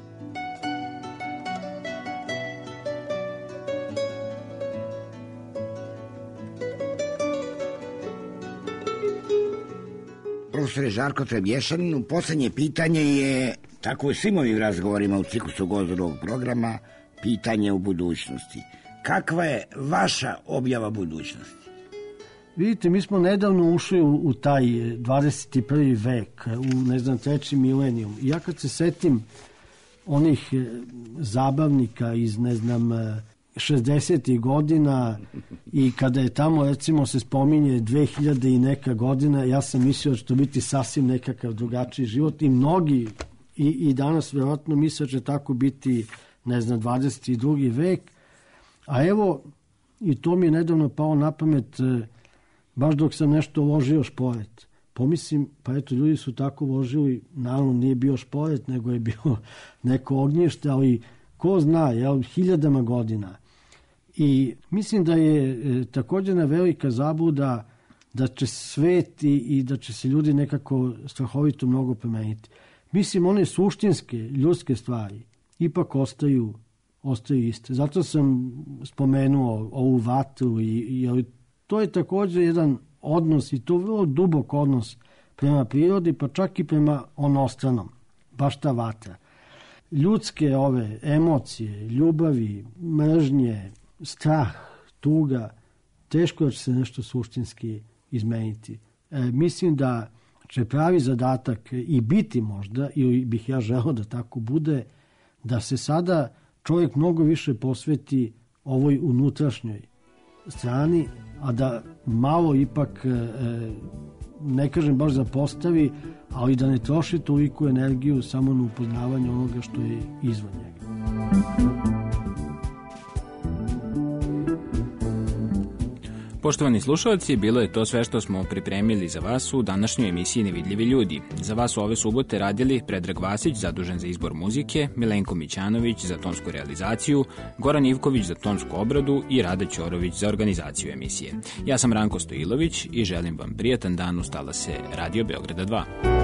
Profesore Žarko Trebješaninu, poslednje pitanje je, tako u svim ovim razgovorima u ciklusu Gozorovog programa, pitanje o budućnosti. Kakva je vaša objava budućnosti? Vidite, mi smo nedavno ušli u, u taj dvadeset prvi vek, u, ne znam, treći milenijum. I ja kad se setim onih zabavnika iz, ne znam, šezdesetih godina i kada je tamo, recimo, se spominje dve hiljade i neka godina, ja sam mislio da će to biti sasvim nekakav drugačiji život i mnogi i, i danas verovatno misle da će tako biti, ne znam, dvadeset drugi vek. A evo, i to mi je nedavno pao na pamet, baš dok sam nešto ložio šporet. Pomislim, pa eto, ljudi su tako ložili, naravno nije bio šporet, nego je bio neko ognjište, ali ko zna, jel, hiljadama godina. I mislim da je e, također na velika zabluda da će svet i, i da će se ljudi nekako strahovito mnogo promeniti. Mislim, one suštinske, ljudske stvari ipak ostaju, ostaju iste. Zato sam spomenuo ovu vatru i, i to je također jedan odnos i to vrlo dubok odnos prema prirodi, pa čak i prema onostranom, baš ta vatra. Ljudske ove emocije, ljubavi, mržnje, strah, tuga, teško da će se nešto suštinski izmeniti. E, mislim da će pravi zadatak i biti možda, ili bih ja želeo da tako bude, da se sada čovjek mnogo više posveti ovoj unutrašnjoj strani, a da malo ipak, e, ne kažem baš zapostavi, ali da ne troši toliku energiju samo na upoznavanje onoga što je izvan njega. Poštovani slušalci, bilo je to sve što smo pripremili za vas u današnjoj emisiji Nevidljivi ljudi. Za vas su ove subote radili Predrag Vasić, zadužen za izbor muzike, Milenko Mićanović za tonsku realizaciju, Goran Ivković za tonsku obradu i Rada Ćorović za organizaciju emisije. Ja sam Ranko Stojilović i želim vam prijatan dan uz talase Radio Beograda dva.